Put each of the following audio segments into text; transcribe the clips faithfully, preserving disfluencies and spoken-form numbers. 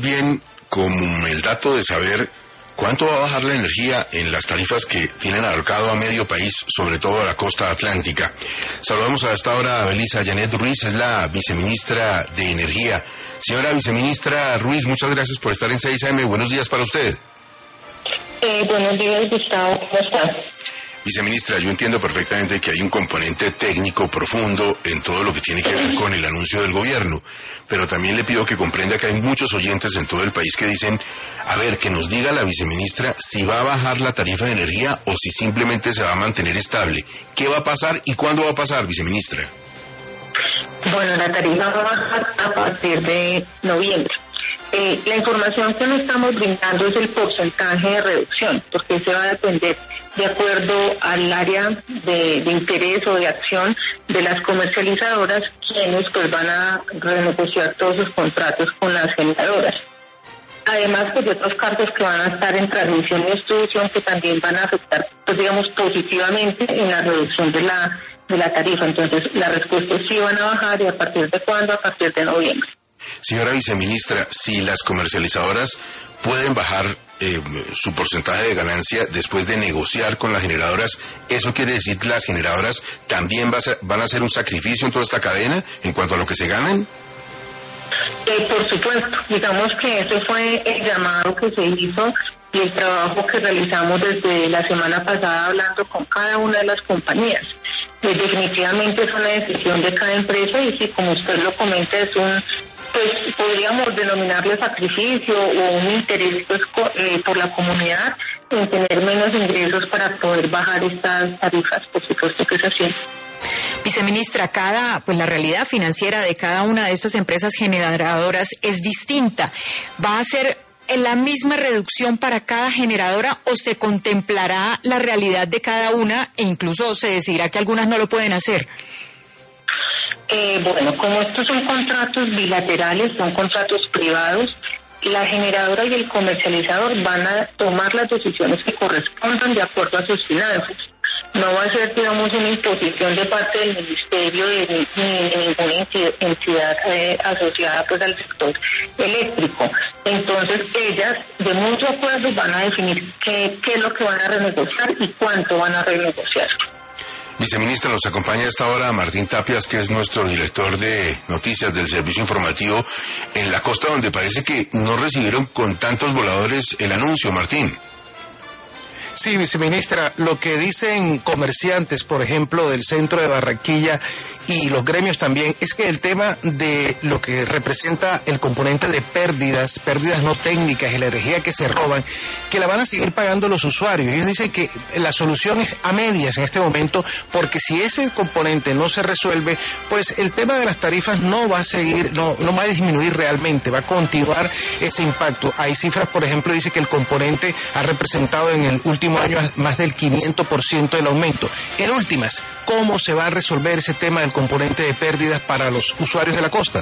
bien con el dato de saber cuánto va a bajar la energía en las tarifas que tienen abarcado a medio país, sobre todo a la costa atlántica. Saludamos a esta hora a Belisa Janet Ruiz, es la viceministra de Energía. Señora viceministra Ruiz, muchas gracias por estar en seis A M. Buenos días para usted. Eh, buenos días, Gustavo. ¿Cómo está? Viceministra, yo entiendo perfectamente que hay un componente técnico profundo en todo lo que tiene que ver con el anuncio del gobierno, pero también le pido que comprenda que hay muchos oyentes en todo el país que dicen, a ver, que nos diga la viceministra si va a bajar la tarifa de energía o si simplemente se va a mantener estable. ¿Qué va a pasar y cuándo va a pasar, viceministra? Bueno, la tarifa va a bajar a partir de noviembre. Eh, la información que nos estamos brindando es el porcentaje de reducción, porque se va a depender de acuerdo al área de, de interés o de acción de las comercializadoras, quienes pues van a renegociar todos sus contratos con las generadoras. Además, pues de otros cargos que van a estar en transmisión y distribución que también van a afectar, pues digamos, positivamente en la reducción de la, de la tarifa. Entonces, la respuesta es sí van a bajar, y a partir de cuándo, a partir de noviembre. Señora viceministra, si las comercializadoras pueden bajar eh, su porcentaje de ganancia después de negociar con las generadoras, ¿eso quiere decir que las generadoras también va a ser, van a hacer un sacrificio en toda esta cadena en cuanto a lo que se ganan? Eh, por supuesto, digamos que ese fue el llamado que se hizo y el trabajo que realizamos desde la semana pasada hablando con cada una de las compañías. Pues definitivamente es una decisión de cada empresa y si, como usted lo comenta, es un, pues podríamos denominarle sacrificio o un interés pues, eh, por la comunidad en tener menos ingresos para poder bajar estas tarifas, por supuesto que es así. Viceministra, cada, pues la realidad financiera de cada una de estas empresas generadoras es distinta. ¿Va a ser la misma reducción para cada generadora o se contemplará la realidad de cada una e incluso se decidirá que algunas no lo pueden hacer? Eh, bueno, como estos son contratos bilaterales, son contratos privados, la generadora y el comercializador van a tomar las decisiones que correspondan de acuerdo a sus finanzas. No va a ser, digamos, una imposición de parte del Ministerio ni de, de, de ninguna entidad eh, asociada pues al sector eléctrico. Entonces, ellas, de mutuo acuerdo, van a definir qué, qué es lo que van a renegociar y cuánto van a renegociar. Viceministra, nos acompaña a esta hora Martín Tapias, que es nuestro director de noticias del servicio informativo en la costa, donde parece que no recibieron con tantos voladores el anuncio, Martín. Sí, viceministra, lo que dicen comerciantes, por ejemplo, del centro de Barranquilla y los gremios también, es que el tema de lo que representa el componente de pérdidas, pérdidas no técnicas y la energía que se roban, que la van a seguir pagando los usuarios. Ellos dicen que la solución es a medias en este momento, porque si ese componente no se resuelve, pues el tema de las tarifas no va a seguir, no, no va a disminuir realmente, va a continuar ese impacto. Hay cifras, por ejemplo, dice que el componente ha representado en el último año más del quinientos por ciento del aumento. En últimas, ¿cómo se va a resolver ese tema del componente de pérdidas para los usuarios de la costa?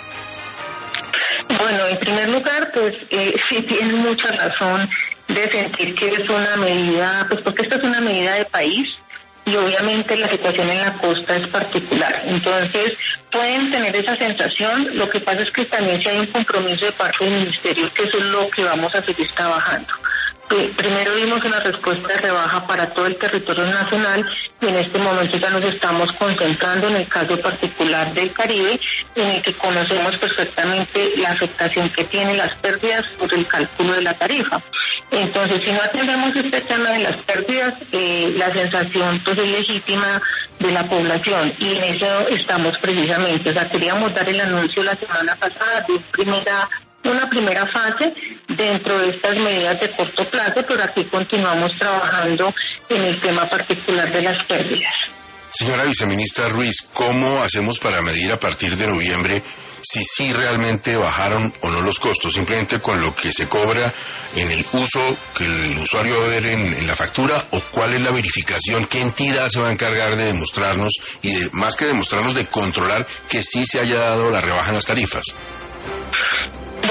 Bueno, en primer lugar, pues eh, sí tienen mucha razón de sentir que es una medida, pues porque esta es una medida de país y obviamente la situación en la costa es particular. Entonces, pueden tener esa sensación, lo que pasa es que también si hay un compromiso de parte del Ministerio, que eso es lo que vamos a seguir trabajando. Primero dimos una respuesta de rebaja para todo el territorio nacional y en este momento ya nos estamos concentrando en el caso particular del Caribe, en el que conocemos perfectamente la afectación que tienen las pérdidas por el cálculo de la tarifa. Entonces, si no atendemos este tema de las pérdidas, eh, la sensación pues es legítima de la población y en eso estamos precisamente. O sea, queríamos dar el anuncio la semana pasada de primera una primera fase dentro de estas medidas de corto plazo, pero aquí continuamos trabajando en el tema particular de las pérdidas. Señora viceministra Ruiz, ¿cómo hacemos para medir a partir de noviembre si sí realmente bajaron o no los costos? Simplemente con lo que se cobra en el uso que el usuario va a ver en, en la factura, o cuál es la verificación, qué entidad se va a encargar de demostrarnos y de, más que demostrarnos, de controlar que sí se haya dado la rebaja en las tarifas.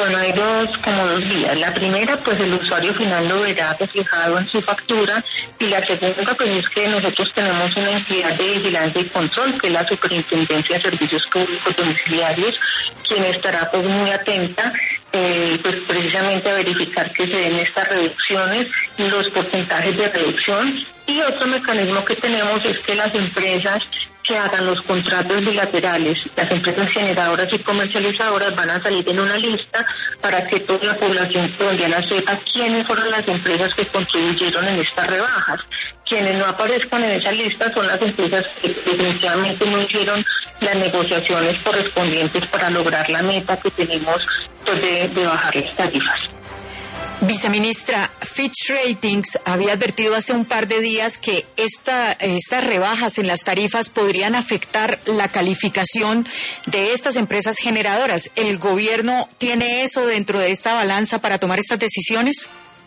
Bueno, hay dos, como dos vías. La primera, pues el usuario final lo verá reflejado en su factura, y la segunda, pues es que nosotros tenemos una entidad de vigilancia y control, que es la Superintendencia de Servicios Públicos Domiciliarios, quien estará pues muy atenta, eh, pues precisamente a verificar que se den estas reducciones, los porcentajes de reducción. Y otro mecanismo que tenemos es que las empresas que hagan los contratos bilaterales, las empresas generadoras y comercializadoras van a salir en una lista para que toda la población colombiana sepa quiénes fueron las empresas que contribuyeron en estas rebajas. Quienes no aparezcan en esa lista son las empresas que definitivamente no hicieron las negociaciones correspondientes para lograr la meta que tenemos, pues, de, de bajar las tarifas. Viceministra, Fitch Ratings había advertido hace un par de días que esta, estas rebajas en las tarifas podrían afectar la calificación de estas empresas generadoras. ¿El gobierno tiene eso dentro de esta balanza para tomar estas decisiones?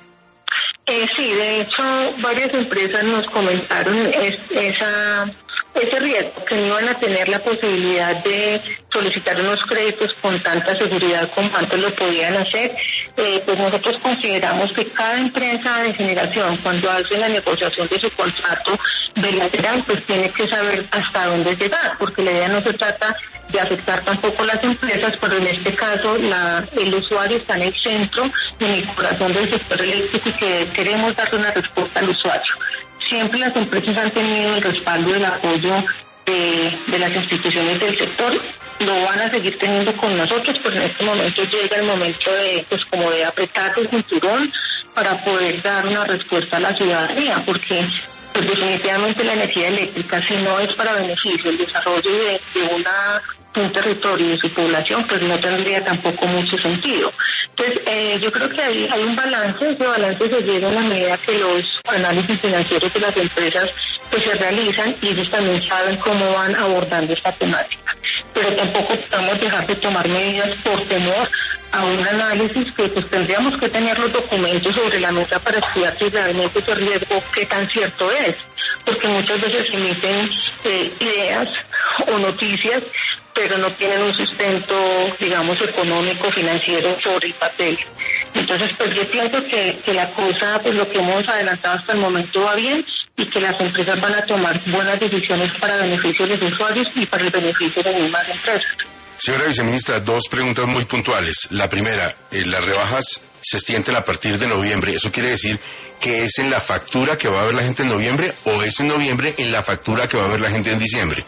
Eh, sí, de hecho, varias empresas nos comentaron es, esa, ese riesgo, que no iban a tener la posibilidad de solicitar unos créditos con tanta seguridad como antes lo podían hacer. Eh, pues nosotros consideramos que cada empresa de generación, cuando hace la negociación de su contrato bilateral, pues tiene que saber hasta dónde llegar, porque la idea no se trata de afectar tampoco a las empresas, pero en este caso la, el usuario está en el centro, en el corazón del sector eléctrico, y que queremos darle una respuesta al usuario. Siempre las empresas han tenido el respaldo y el apoyo de, de las instituciones del sector, lo van a seguir teniendo con nosotros, pero en este momento llega el momento de, pues como de apretar el cinturón para poder dar una respuesta a la ciudadanía, porque pues definitivamente la energía eléctrica, si no es para beneficio el desarrollo de, de una un territorio y de su población, pues no tendría tampoco mucho sentido. Entonces, eh, yo creo que hay, hay un balance, ese balance se llega en la medida que los análisis financieros de las empresas pues se realizan, y ellos también saben cómo van abordando esta temática. Pero tampoco podemos dejar de tomar medidas por temor a un análisis que pues tendríamos que tener los documentos sobre la mesa para estudiar si realmente ese riesgo qué tan cierto es, porque muchas veces se emiten eh, ideas o noticias, pero no tienen un sustento, digamos, económico, financiero sobre el papel. Entonces, pues yo pienso que, que la cosa, pues lo que hemos adelantado hasta el momento va bien, y que las empresas van a tomar buenas decisiones para beneficio de los usuarios y para el beneficio de las mismas empresas. Señora viceministra, dos preguntas muy puntuales. La primera, eh, las rebajas se sienten a partir de noviembre. ¿Eso quiere decir que es en la factura que va a ver la gente en noviembre, o es en noviembre en la factura que va a ver la gente en diciembre?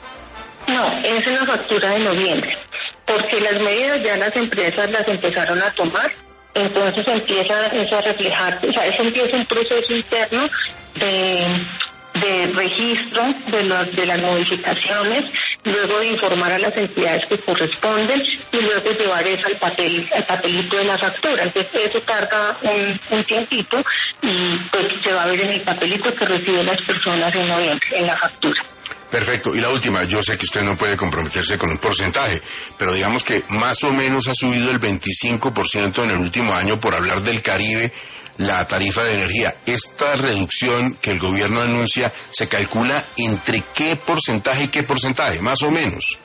No, es en la factura de noviembre, porque las medidas ya las empresas las empezaron a tomar, entonces empieza eso a reflejar, o sea, eso empieza un proceso interno de, de registro de, los, de las modificaciones, luego de informar a las entidades que corresponden, y luego llevar eso al papel, al papelito de la factura. Entonces eso tarda un, un tiempito, y pues se va a ver en el papelito que reciben las personas en noviembre, en la factura. Perfecto. Y la última, yo sé que usted no puede comprometerse con un porcentaje, pero digamos que más o menos ha subido el veinticinco por ciento en el último año, por hablar del Caribe, la tarifa de energía. ¿Esta reducción que el gobierno anuncia se calcula entre qué porcentaje y qué porcentaje, más o menos?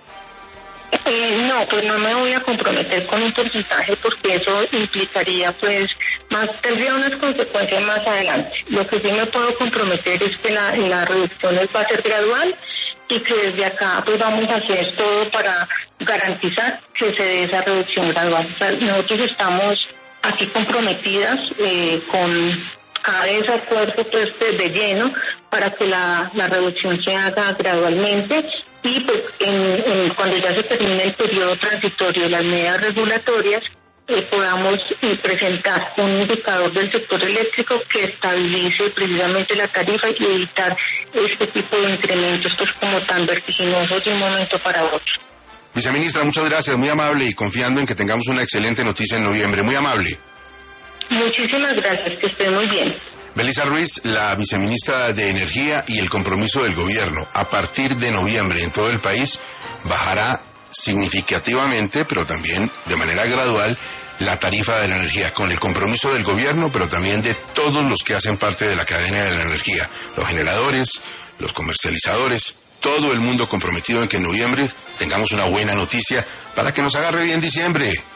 Eh, no, pues no me voy a comprometer con un porcentaje, porque eso implicaría pues más, tendría unas consecuencias más adelante. Lo que sí me puedo comprometer es que la, la reducción va a ser gradual, y que desde acá pues vamos a hacer todo para garantizar que se dé esa reducción gradual. O sea, nosotros estamos aquí comprometidas eh, con cada vez acuerdo pues de lleno para que la, la reducción se haga gradualmente, y pues en, en, cuando ya se termine el periodo transitorio de las medidas regulatorias, eh, podamos eh, presentar un indicador del sector eléctrico que estabilice precisamente la tarifa y evitar este tipo de incrementos pues como tan vertiginosos de un momento para otro. Viceministra, muchas gracias, muy amable, y confiando en que tengamos una excelente noticia en noviembre. Muy amable. Muchísimas gracias, que esté muy bien. Belisa Ruiz, la viceministra de Energía, y el compromiso del gobierno. A partir de noviembre en todo el país bajará significativamente, pero también de manera gradual, la tarifa de la energía, con el compromiso del gobierno, pero también de todos los que hacen parte de la cadena de la energía, los generadores, los comercializadores, todo el mundo comprometido en que en noviembre tengamos una buena noticia para que nos agarre bien diciembre.